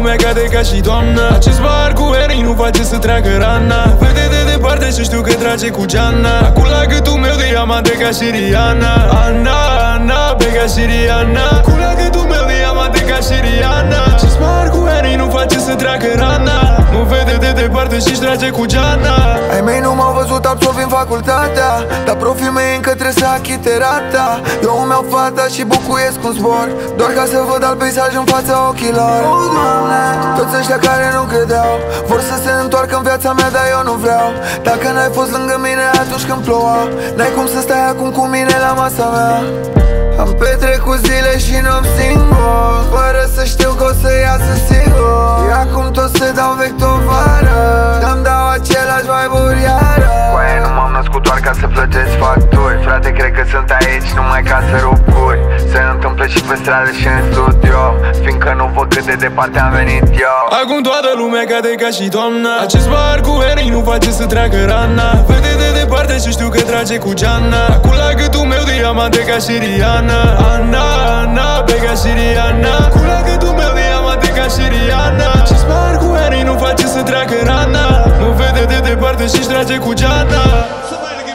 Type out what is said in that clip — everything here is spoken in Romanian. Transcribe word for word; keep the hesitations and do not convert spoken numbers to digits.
lumea cade ca și toamna. Acest bar cu Eri nu face să treacă rana. Vede de departe și știu că trage cu geana. Acum la gâtul meu de diamante ca și Rihanna. Ana, Ana, pe ca și Rihanna. Acum la gâtul meu de diamante ca și Rihanna. Acest bar cu Eri nu face să treacă rana. Mă vede de departe și-și trage cu geana. Ai mei nu m-au văzut absolvind facultatea, dar profii mei încă trebuie să achite rata. Eu îmi iau fata și bucuiesc un zbor, doar ca să văd alt peisaj în fața ochilor. O, Doamne, toți ăștia care nu credeau vor să se întoarcă în viața mea, dar eu nu vreau. Dacă n-ai fost lângă mine atunci când ploua, n-ai cum să stai acum cu mine la masa mea. Am petrecut zile și nopți singur, fără să știu că o să iasă sigur. Și acum tot se dau vechi tovară, îmi dau același vibe-uri iară. Coaie, nu m-am născut doar ca să plătesc facturi. Frate, cred că sunt aici numai ca să rup guri. Se întâmplă și pe stradă și în studio, fiindcă nu văd cât de departe am venit eu. Acum toată lumea cade ca și toamna. Acest bar cu Eri nu face să treacă rana. Vede de departe și știu că trage cu geana. Acum la gâtul meu de diamante ca și Rihanna. Ana, Ana, pe ca și Rihanna. Acum la gâtul meu de diamante ca și Rihanna. Acest bar cu Eri nu face să treacă rana. Mă vede de departe și-și trage cu geana.